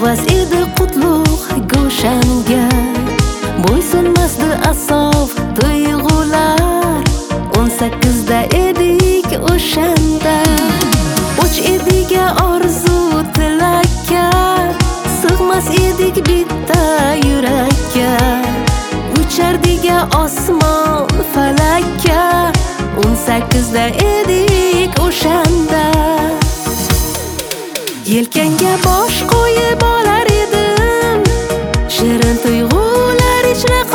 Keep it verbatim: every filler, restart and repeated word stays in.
havas edi qutlug' go'shanga, bo'ysunmasdi asof tuyg'ular. O'n sakkizda edik o'shanda, och edik orzu tilakka, sig'mas edik bitta yurakka, uchardik osmon falakka. O'n sakkizda edik o'shanda, yelkanga bosh qo'yib olar edim, shirin tuyg'ular ichra